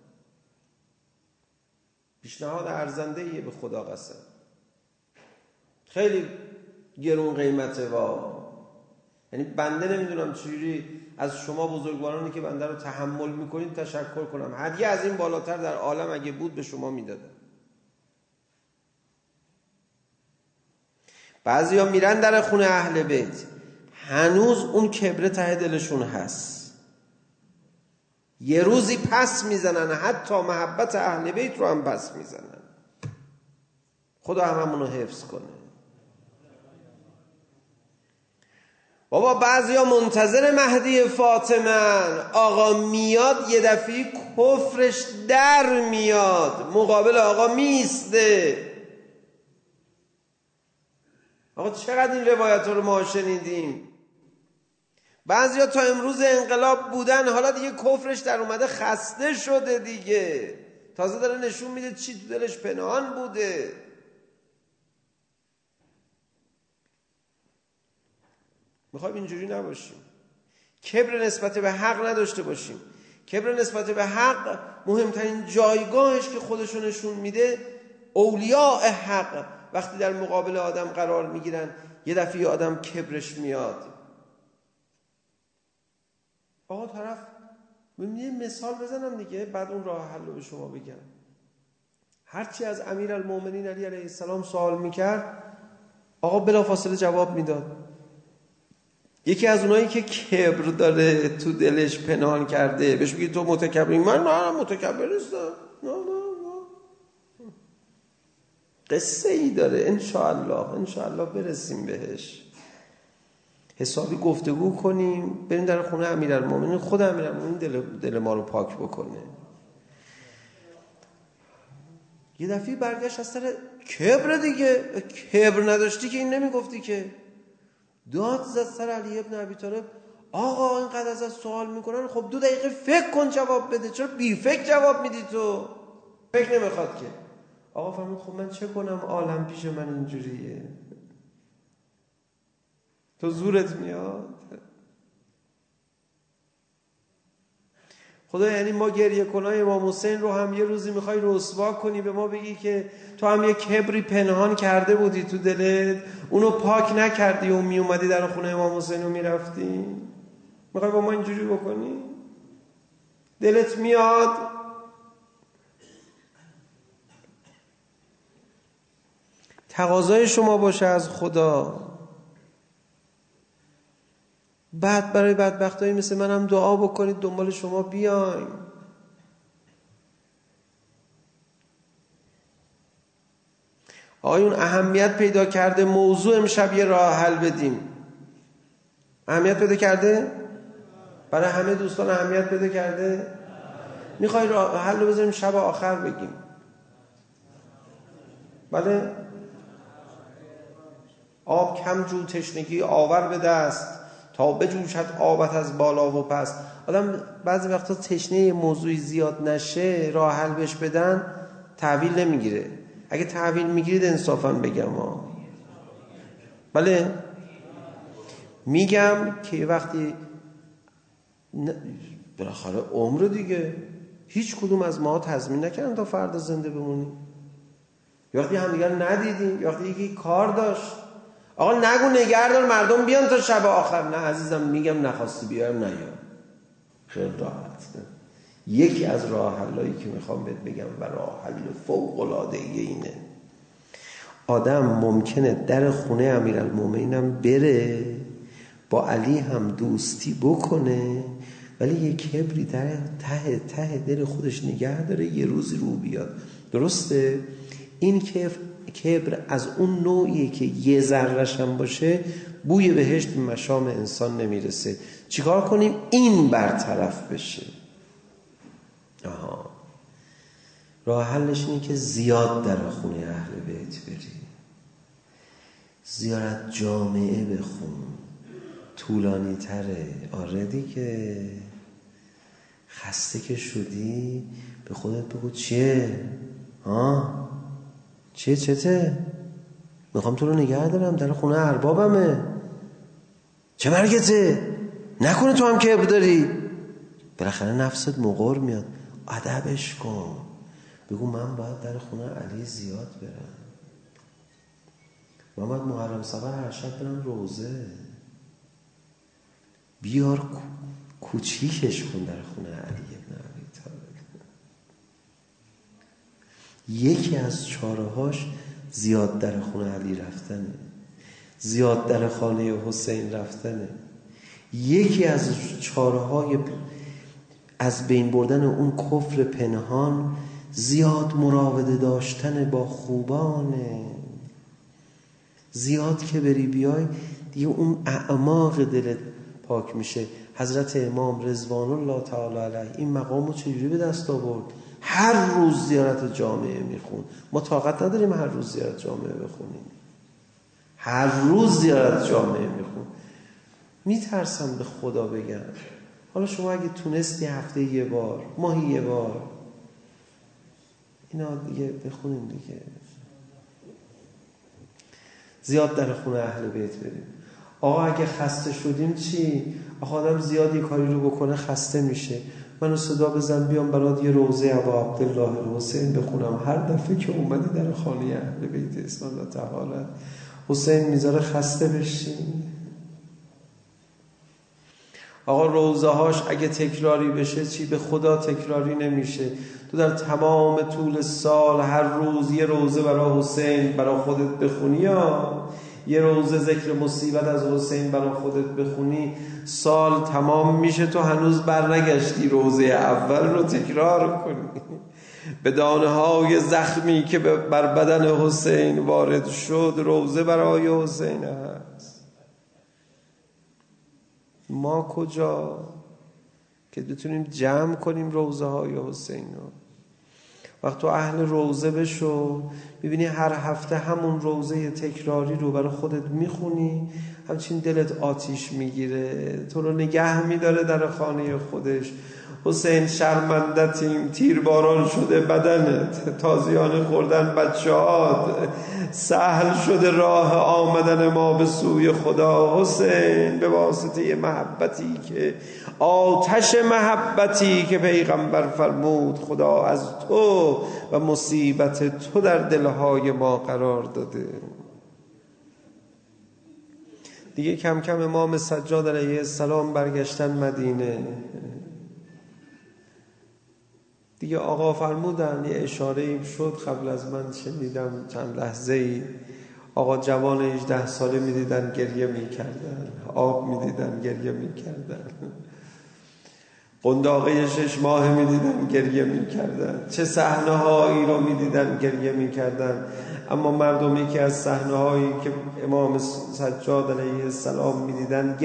[SPEAKER 3] پیشنهاد ارزنده‌ایه به خدا قسم، خیلی گرون قیمته. یعنی بنده نمیدونم چجوری از شما بزرگوارانی که بنده رو تحمل میکنید تشکر کنم. هدیه از این بالاتر در عالم اگه بود به شما میدادم. بعضیا میرن در خونه اهل بیت، هنوز اون کبر ته دلشون هست، یه روزی پس میزنن، حتی محبت اهل بیت رو هم پس میزنن. خدا هممون رو حفظ کنه. بابا بعضیا منتظر مهدی فاطمه، آقا میاد یه دفعه کفرش در میاد، مقابل آقا میسته. آقا چقدر این روایت رو ما شنیدیم. بعضیا تا امروز انقلاب بودن، حالا دیگه کفرش در اومده، خسته شده دیگه، تازه داره نشون میده چی تو دلش پنهان بوده. میخوایم اینجوری نباشیم، کبر نسبت به حق نداشته باشیم. کبر نسبت به حق مهمترین جایگاهش که خودشو نشون میده، اولیاء حق وقتی در مقابل آدم قرار میگیرن یه دفعه آدم کبرش میاد. آقا طرف یه مثال بزنم دیگه، بعد اون راه حل رو به شما بگم. هرچی از امیرالمومنین علی علیه السلام سوال میکرد، آقا بلافاصله جواب میداد. یکی از اونایی که کبر داره تو دلش پنهان کرده، بهش بگی تو متکبری، من نه متکبر نیستم، نه قصه ای داره، انشاءالله برسیم بهش، حسابی گفتگو کنیم، بریم در خونه امیرالمومنین، خود امیرالمومنین دل ما رو پاک بکنه. یه دفعه برگشت از سر کبر دیگه، کبر نداشتی که این نمیگفتی که. داد زد سر علی ابن ابی طالب، آقا اینقدر ازت سوال میکنن، خب 2 دقیقه فکر کن جواب بده، چرا بی فکر جواب میدی؟ تو فکر نمیخواد که. آقا فرمود خب من چه کنم، عالم پیش من اینجوریه، تو زورت میاد؟ خدا یعنی ما گریه کنای امام حسین رو هم یه روزی میخوای رسوا کنی، به ما بگی که تو هم یه کبری پنهان کرده بودی تو دلت، اونو پاک نکردی و میومدی در خونه امام حسین رو میرفتی؟ میخوای با ما اینجوری بکنی؟ دلت میاد؟ تقاضای شما باشه از خدا. بعد برای بدبختایی مثل من هم دعا بکنید دنبال شما بیایم. آیون اهمیت پیدا کرده موضوع امشب یه راه حل بدیم. اهمیت پیدا کرده؟ برای همه دوستان اهمیت پیدا کرده؟ میخوای راه حل رو بذاریم شب آخر بگیم؟ بله؟ آب کم جو تشنگی آور به دست، تا بجوشد آبت از بالا و پس. آدم بعضی وقتا تشنه موضوعی زیاد نشه، راه حل بهش بدن، تحویل نمیگیره. اگه تحویل میگیرید انصافا بگم بله، میگم که وقتی بالاخره عمر دیگه، هیچ کدوم از ما تضمین نکردن تا فردا زنده بمونیم. وقتی همدیگر ندیدیم، وقتی یکی کار داشت، آقا نگو نگهدار مردم بیان تا شب آخر. نه عزیزم، میگم نخواستی بیارم نیام، خیلی راحت. یکی از راه حلایی که میخوام بهت بگم و راه حل فوق العاده اینه، آدم ممکنه در خونه امیرالمومنینم بره، با علی هم دوستی بکنه، ولی یه کبری در ته دل خودش نگه داره، یه روزی رو بیاد. درسته؟ این کبر از اون نوعیه که یه ذره‌ش هم باشه بوی بهشت به مشام انسان نمیرسه. چیکار کنیم این برطرف بشه؟ راه حلش اینه که زیاد در خونه اهل بیت بری، زیارت جامعه بخون، طولانی تره. آره دیگه، خسته که شدی به خودت بگو چیه؟ چته؟ میخوام تو رو نگه دارم، در خونه اربابمه، چه مرگته؟ نکنه تو هم کبر داری؟ بالاخره نفست مغر میاد، ادبش کن، بگو من باید در خونه علی زیاد برم، من باید محرم سفر هر شب برم روزه. بیار کوچیکش کن در خونه علی بن ابی طالب. یکی از چاره‌هاش زیاد در خونه علی رفتنه، زیاد در خانه حسین رفتنه. یکی از چاره‌های از بین بردن اون کفر پنهان زیاد مراوده داشتن با خوبانه. زیاد که بری بیای دیگه اون اعماق دلت پاک میشه. حضرت امام رضوان الله تعالی علیه این مقامو چجوری به دست آورد؟ هر روز زیارت جامعه میخون. ما طاقت نداریم هر روز زیارت جامعه بخونیم. هر روز زیارت جامعه میخون. میترسم به خدا بگم حالا شما اگه تونستی هفته یه بار، ماهی یه بار اینا دیگه بخونیم دیگه. زیاد در خونه اهل بیت بریم. آقا اگه خسته شدیم چی؟ آقا آدم زیاد یه کاری رو بکنه خسته میشه. منو صدا بزن بیام برات یه روضه ابا عبدالله الحسین بخونم. هر دفعه که اومدی در خانه اهل بیت اسم الله تعالی حسین میذاره خسته بشین. آقا روضه هاش اگه تکراری بشه چی؟ به خدا تکراری نمیشه. تو در تمام طول سال هر روز یه روضه برای حسین برای خودت بخونی، یا یه روضه ذکر مصیبت از حسین برای خودت بخونی، سال تمام میشه تو هنوز برنگشتی روضه اول رو تکرار کنی. به دانه های زخمی که بر بدن حسین وارد شد روضه برای حسین هست. ما کجا که بتونیم جمع کنیم روضه های حسین رو؟ وقت تو اهل روضه بشو، میبینی هر هفته همون روضه تکراری رو برای خودت میخونی، همچین دلت آتیش میگیره، تو رو نگه میداره در خانه خودش. حسین شرمندتیم، تیرباران شده بدنت، تازیانه خوردن بچه‌هات، سهل شده راه آمدن ما به سوی خدا. حسین به واسطه محبتی که آتش محبتی که پیغمبر فرمود خدا از تو و مصیبت تو در دلهای ما قرار داده. دیگه کم کم امام سجاد علیه السلام برگشتن مدینه. دیگه آقا فرمودن، یه اشاره‌ای شد قبل از من شنیدم چند لحظه‌ای، آقا جوان 18 ساله می‌دیدن گریه می‌کردن، آب می‌دیدن گریه می‌کردن، قنداقه 6 ماه می‌دیدن گریه می‌کردن، چه صحنه‌هایی رو می‌دیدن گریه می‌کردن. اما مردمی که از صحنه‌هایی که امام سجاد علیه السلام می‌دیدن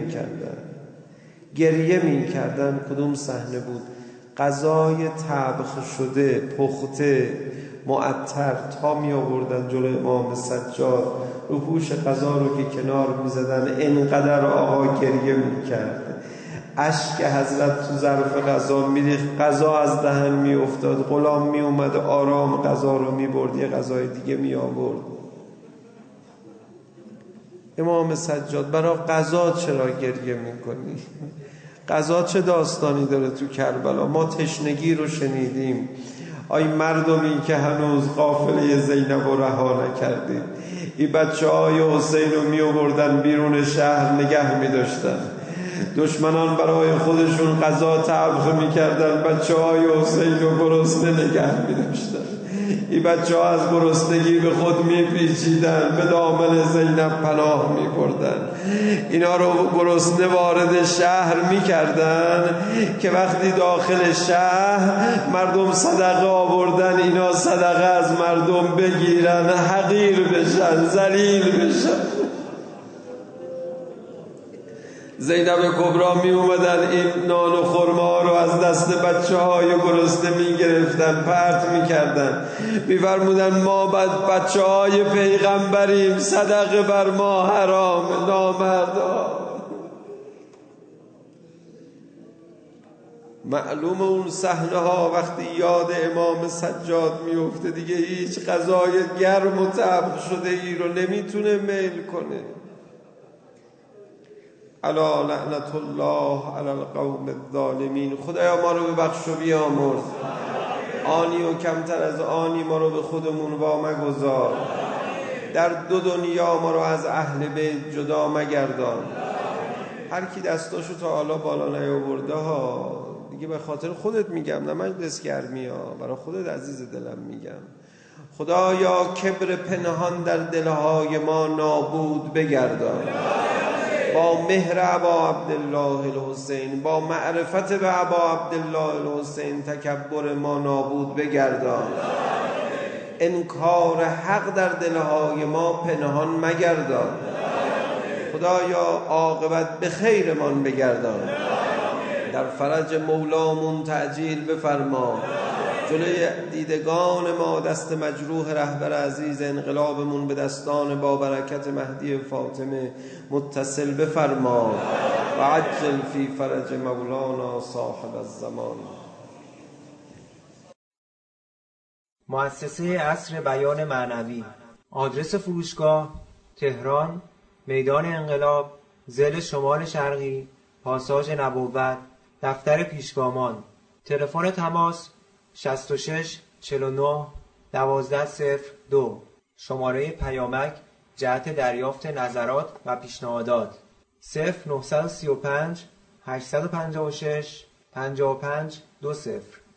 [SPEAKER 3] گریه می‌کردن، کدوم صحنه بود؟ غذای طبخ شده، پخته، معطر تا می آوردن جلوی امام سجاد، رو پوش غذا رو که کنار می زدن، اینقدر آقا گریه می کرد. اشک حضرت تو ظرف غذا می ریخت، غذا از دهن می افتاد، غلام می اومد آرام غذا رو می برد، یه غذای دیگه می آورد. امام سجاد برای غذا چرا گریه می کنی؟ غذا چه داستانی داره تو کربلا؟ ما تشنگی رو شنیدیم. آی مردمی که هنوز قافله زینب رو رها نکردید، این بچه‌های حسین رو می آوردن بیرون شهر نگه می داشتن. دشمنان برای خودشون غذا طبخ می کردن، بچه‌های حسین رو گرسنه نگه می داشتن. این بچه‌ها از گرسنگی به خود میپیچیدن، به دامن زینب پناه میبردن. اینا رو گرسنه وارد شهر میکردن که وقتی داخل شهر مردم صدقه آوردن، اینا صدقه از مردم بگیرن، حقیر بشن، ذلیل بشن. زینب کبرا می اومدن این نان و خرما رو از دست بچه‌های گرسنه می گرفتن، پرت می کردن، می فرمودن ما بچه‌های پیغمبریم، صدقه بر ما حرام، نامردا. معلوم اون صحنه ها وقتی یاد امام سجاد می افته دیگه هیچ غذای گرم و طبخ شده ای رو نمیتونه میل کنه. الا لعنت الله علی القوم الظالمین. خدایا ما رو ببخش و بیامرز، آنی و کمتر از آنی ما رو به خودمون وا مگذار، در دو دنیا ما رو از اهل بیت جدا مگردان. هر کی دستاشو تا حالا بالا نیاورده ها، دیگه به خاطر خودت میگم، نه مجلس گرمی ها، برای خودت عزیز دلم میگم. خدایا کبر پنهان در دلهای ما نابود بگردان، با مهر ابا عبدالله الحسین، با معرفت به ابا عبدالله الحسین تکبر ما نابود بگردان. انکار حق در دلهای ما پنهان مگردان. خدایا عاقبت به خیرمان بگردان. در فرج مولامون تعجیل بفرما. جلوی دیدگان ما دست مجروح رهبر عزیز انقلابمون به دستان با برکت مهدی فاطمه متصل بفرما و عجل فی فرج مولانا صاحب الزمان.
[SPEAKER 4] مؤسسه عصر بیان معنوی. آدرس فروشگاه: تهران، میدان انقلاب، ضلع شمال شرقی، پاساژ نبوت، دفتر پیشگامان. تلفن تماس 66 49 1202. شماره پیامک جهت دریافت نظرات و پیشنهادات 0935 856 55 20.